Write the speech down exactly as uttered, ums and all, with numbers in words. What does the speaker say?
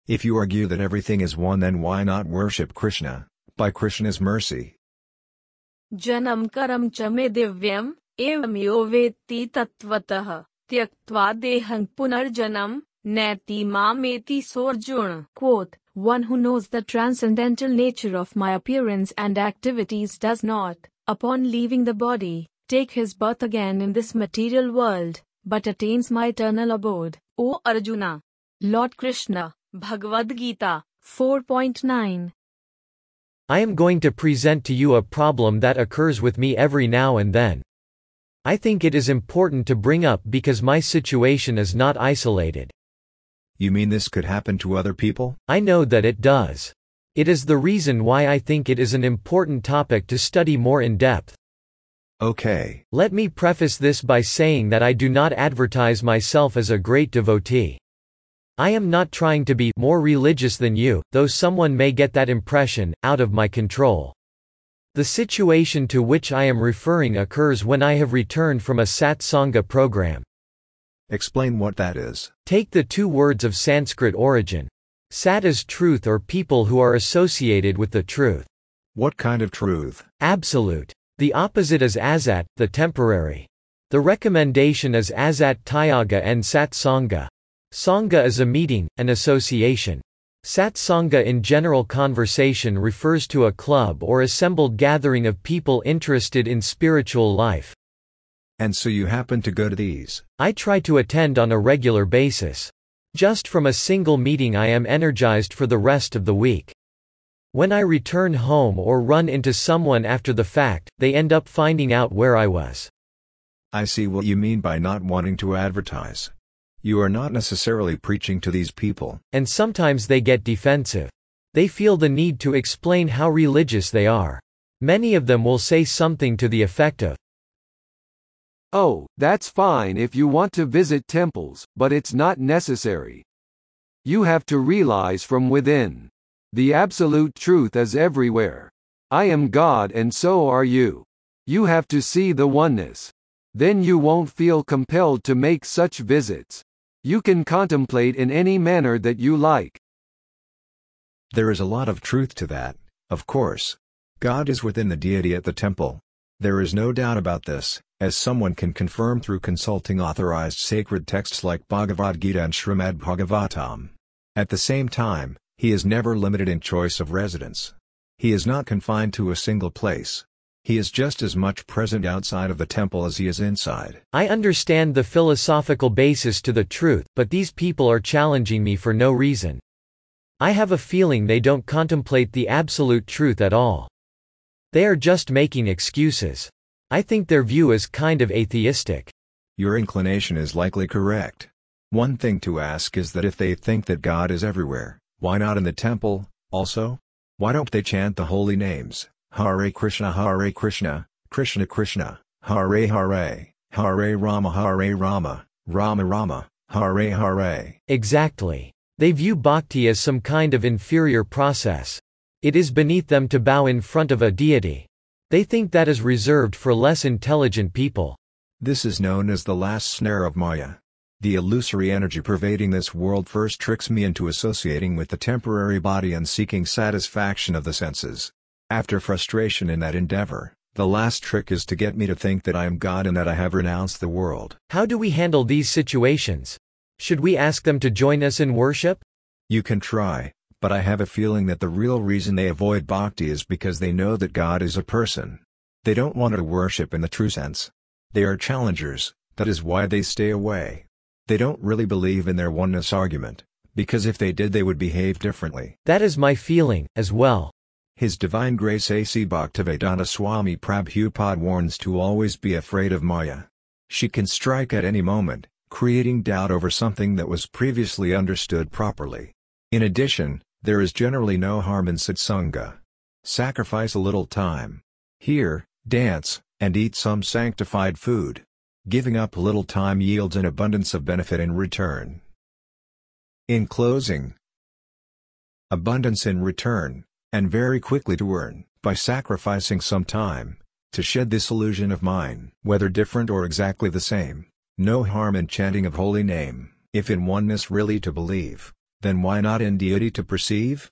If you argue that everything is one, then why not worship Krishna, by Krishna's mercy? Janam karam cha me divyam, evam yo vetti tattvatah, tyaktva dehang punarjanam, neti mameti sorjuna. Quote, one who knows the transcendental nature of my appearance and activities does not, upon leaving the body, take his birth again in this material world, but attains my eternal abode. O Arjuna! Lord Krishna, Bhagavad Gita, four point nine. I am going to present to you a problem that occurs with me every now and then. I think it is important to bring up because my situation is not isolated. You mean this could happen to other people? I know that it does. It is the reason why I think it is an important topic to study more in depth. Okay. Let me preface this by saying that I do not advertise myself as a great devotee. I am not trying to be more religious than you, though someone may get that impression, out of my control. The situation to which I am referring occurs when I have returned from a satsanga program. Explain what that is. Take the two words of Sanskrit origin. Sat is truth or people who are associated with the truth. What kind of truth? Absolute. The opposite is asat, the temporary. The recommendation is asat tyaga and satsanga. Sangha is a meeting, an association. Satsanga in general conversation refers to a club or assembled gathering of people interested in spiritual life. And so you happen to go to these? I try to attend on a regular basis. Just from a single meeting I am energized for the rest of the week. When I return home or run into someone after the fact, they end up finding out where I was. I see what you mean by not wanting to advertise. You are not necessarily preaching to these people. And sometimes they get defensive. They feel the need to explain how religious they are. Many of them will say something to the effect of, "Oh, that's fine if you want to visit temples, but it's not necessary. You have to realize from within. The absolute truth is everywhere. I am God and so are you. You have to see the oneness. Then you won't feel compelled to make such visits. You can contemplate in any manner that you like." There is a lot of truth to that, of course. God is within the deity at the temple. There is no doubt about this, as someone can confirm through consulting authorized sacred texts like Bhagavad Gita and Srimad Bhagavatam. At the same time, he is never limited in choice of residence. He is not confined to a single place. He is just as much present outside of the temple as he is inside. I understand the philosophical basis to the truth, but these people are challenging me for no reason. I have a feeling they don't contemplate the absolute truth at all. They are just making excuses. I think their view is kind of atheistic. Your inclination is likely correct. One thing to ask is that if they think that God is everywhere, why not in the temple, also? Why don't they chant the holy names, Hare Krishna Hare Krishna, Krishna Krishna, Hare Hare, Hare Rama Hare Rama, Rama Rama, Hare Hare? Exactly. They view bhakti as some kind of inferior process. It is beneath them to bow in front of a deity. They think that is reserved for less intelligent people. This is known as the last snare of Maya. The illusory energy pervading this world first tricks me into associating with the temporary body and seeking satisfaction of the senses. After frustration in that endeavor, the last trick is to get me to think that I am God and that I have renounced the world. How do we handle these situations? Should we ask them to join us in worship? You can try, but I have a feeling that the real reason they avoid bhakti is because they know that God is a person. They don't want to worship in the true sense. They are challengers, that is why they stay away. They don't really believe in their oneness argument, because if they did they would behave differently. That is my feeling, as well. His Divine Grace A C Bhaktivedanta Swami Prabhupada warns to always be afraid of Maya. She can strike at any moment, creating doubt over something that was previously understood properly. In addition, there is generally no harm in satsanga. Sacrifice a little time. Hear, dance, and eat some sanctified food. Giving up a little time yields an abundance of benefit in return. In closing, abundance in return, and very quickly to earn, by sacrificing some time, to shed this illusion of mine. Whether different or exactly the same, no harm in chanting of holy name, if in oneness really to believe. Then why not in deity to perceive?